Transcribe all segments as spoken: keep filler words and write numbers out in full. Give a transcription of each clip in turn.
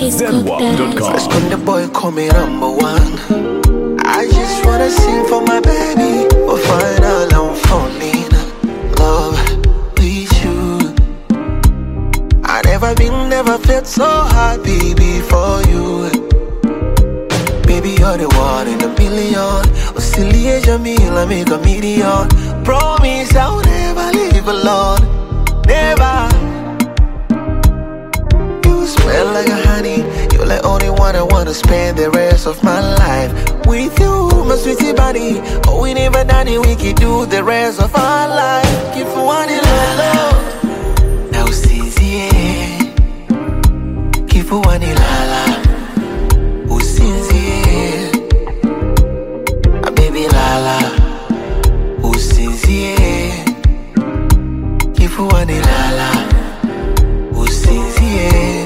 zedwap dot com. First come the boy call me number one. I just wanna sing for my baby. But final I'm falling in love with you. I never been, never felt so happy before you. Baby, you're the one in a million. Oscillation me, I make a million. Promise I'll never leave alone. Never. You smell like a honey. You're the only one I wanna spend the rest of my life with you, my sweetie body. Oh, we never done it, we can do the rest of our life. Keep one in love. Now sincere. Keep one in love. Who's sincere? A baby lala. Who's sincere? Keep one in lala. Who's sincere?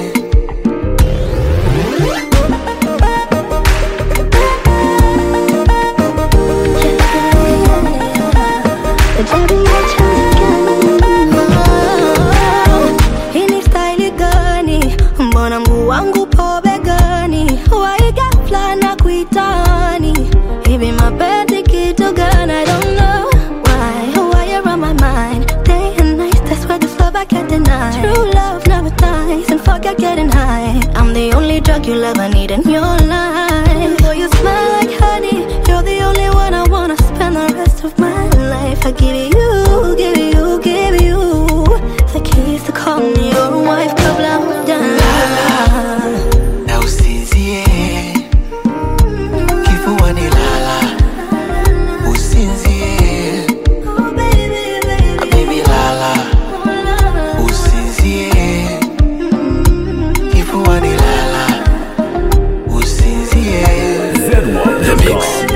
Hini style gani? Mbona mguu wangu po begani? Waiga flana kuitani. Hivi mapenzi kitu gani? I don't know why. Why you're on my mind day and night. That's why this love I can't deny. True love never dies and forget getting high. I'm the only drug you'll ever need in your life. Boy, you smell like honey. You're the only one I wanna spend the rest of my life. I give you, give you, give you the keys to call me your wife. Kabla hujana. Now sincere. Kifu wani lala. Who's sincere? Oh baby, baby, A baby lala. Who's sincere? Kifu wani lala. Who's sincere? zedwap dot com.